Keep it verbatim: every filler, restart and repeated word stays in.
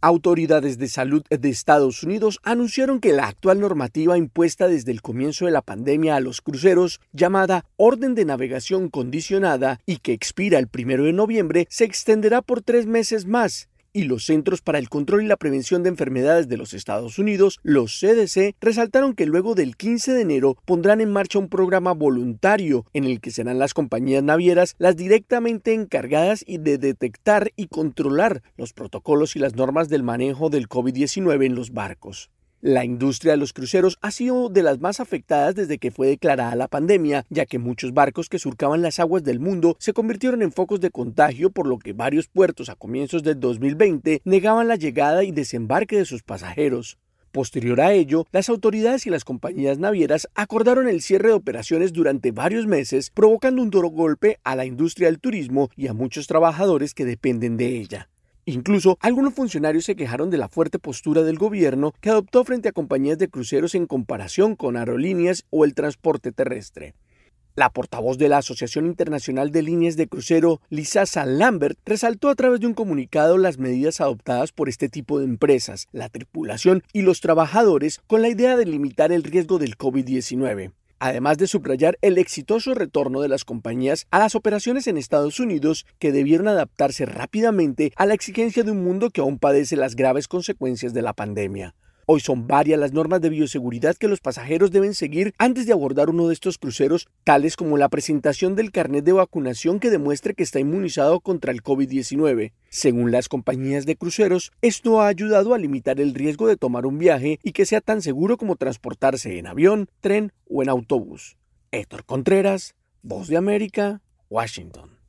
Autoridades de salud de Estados Unidos anunciaron que la actual normativa impuesta desde el comienzo de la pandemia a los cruceros, llamada Orden de Navegación Condicionada y que expira el primero de noviembre, se extenderá por tres meses más. Y los Centros para el Control y la Prevención de Enfermedades de los Estados Unidos, los C D C, resaltaron que luego del quince de enero pondrán en marcha un programa voluntario en el que serán las compañías navieras las directamente encargadas de detectar y controlar los protocolos y las normas del manejo del COVID diecinueve en los barcos. La industria de los cruceros ha sido de las más afectadas desde que fue declarada la pandemia, ya que muchos barcos que surcaban las aguas del mundo se convirtieron en focos de contagio, por lo que varios puertos a comienzos del dos mil veinte negaban la llegada y desembarque de sus pasajeros. Posterior a ello, las autoridades y las compañías navieras acordaron el cierre de operaciones durante varios meses, provocando un duro golpe a la industria del turismo y a muchos trabajadores que dependen de ella. Incluso, algunos funcionarios se quejaron de la fuerte postura del gobierno que adoptó frente a compañías de cruceros en comparación con aerolíneas o el transporte terrestre. La portavoz de la Asociación Internacional de Líneas de Crucero, Lisa Lambert, resaltó a través de un comunicado las medidas adoptadas por este tipo de empresas, la tripulación y los trabajadores con la idea de limitar el riesgo del COVID diecinueve. Además de subrayar el exitoso retorno de las compañías a las operaciones en Estados Unidos, que debieron adaptarse rápidamente a la exigencia de un mundo que aún padece las graves consecuencias de la pandemia. Hoy son varias las normas de bioseguridad que los pasajeros deben seguir antes de abordar uno de estos cruceros, tales como la presentación del carnet de vacunación que demuestre que está inmunizado contra el COVID diecinueve. Según las compañías de cruceros, esto ha ayudado a limitar el riesgo de tomar un viaje y que sea tan seguro como transportarse en avión, tren o en autobús. Héctor Contreras, Voz de América, Washington.